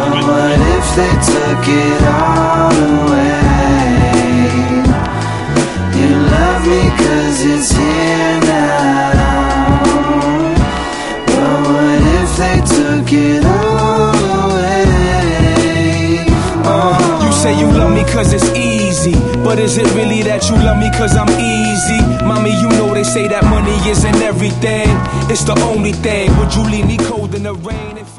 What if they took it all away? You love me 'cause it's here now. But what if they took it all away? Oh. You say you love me 'cause it's easy, but is it really that you love me 'cause I'm easy? Mommy, you know they say that money isn't everything. It's the only thing. Would you leave me cold in the rain?